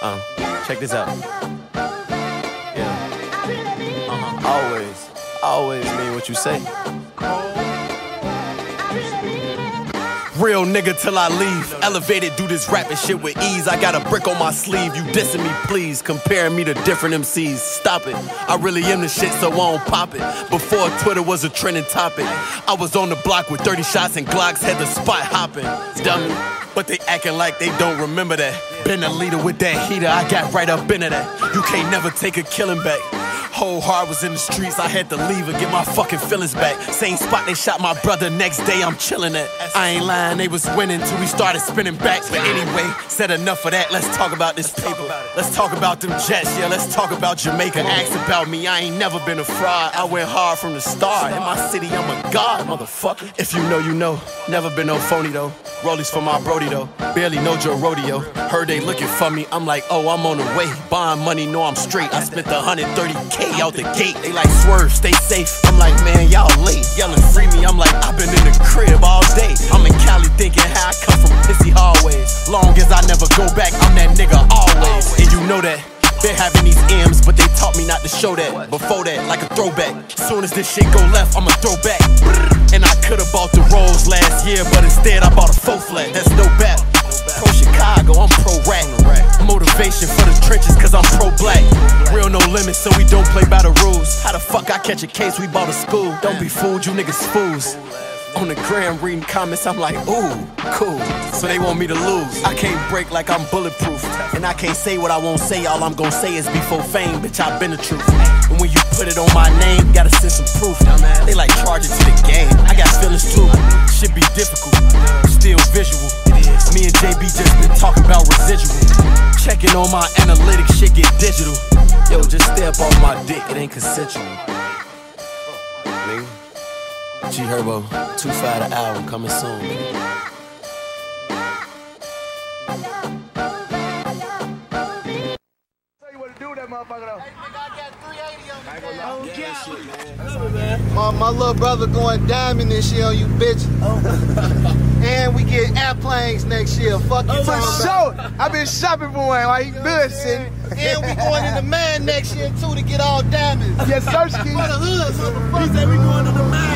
Check this out. Yeah. Always mean what you say. Real nigga till I leave. Elevated, do this rapping shit with ease. I got a brick on my sleeve. You dissing me, please. Comparing me to different MCs. Stop it. I really am the shit, so I don't pop it. Before Twitter was a trending topic, I was on the block with 30 shots and Glocks, had the spot hopping. Dummy. But they acting like they don't remember that. Been a leader with that heater, I got right up into that. You can't never take a killing back. Whole heart was in the streets, I had to leave and get my fucking feelings back. Same spot they shot my brother, next day I'm chilling at. I ain't lying, they was winning till we started spinning back. But anyway, said enough of that, let's talk about this paper. Let's talk about them Jets, yeah, let's talk about Jamaica. Ask about me, I ain't never been a fraud. I went hard from the start. In my city, I'm a god, motherfucker. If you know, you know. Never been no phony though. Rollies for my brody though. Barely know Joe Rodeo. Heard they looking for me, I'm like, oh, I'm on the way. Buying money, know I'm straight. I spent 130K out the gate. They like, swerve, stay safe. I'm like, man, y'all late. Yelling free me, I'm like, I've been in the crib all day. I'm in Cali thinking how I come from pissy hallways. Long as I never go back, I'm that nigga always. And you know that. Been having these M's, but they taught me not to show that. Before that, like a throwback. Soon as this shit go left, I'ma throw back. And I could've bought the Rolls last year, but instead I bought a 4-flat. That's no bat. Pro Chicago, I'm pro rap. Motivation for the trenches, cause I'm pro black. Real no limits, so we don't play by the rules. How the fuck I catch a case, we bought a school. Don't be fooled, you niggas fools. On the gram reading comments, I'm like, ooh, cool. So they want me to lose. I can't break like I'm bulletproof. And I can't say what I won't say. All I'm gonna say is before fame, bitch, I've been the truth. And when you put it on my name, gotta send some proof. They like charge it to the game. I got feelings too. Shit be difficult, still visual. Me and JB just been talking about residual. Checking on my analytics, shit get digital. Yo, just stay up on my dick, it ain't consensual. Nigga. G Herbo, 2-5 the album coming soon, nigga. Tell you what to do with that motherfucker though. Hey, nigga, I got 380 on me. My little brother going diamond this year on you bitches. And we get airplanes next year. Fuck you. For sure. I've been shopping for one while he good sitting. And we going in the man next year too to get all diamonds. Yes, sir, Ski. For the hood, motherfucker. He said we going to the man.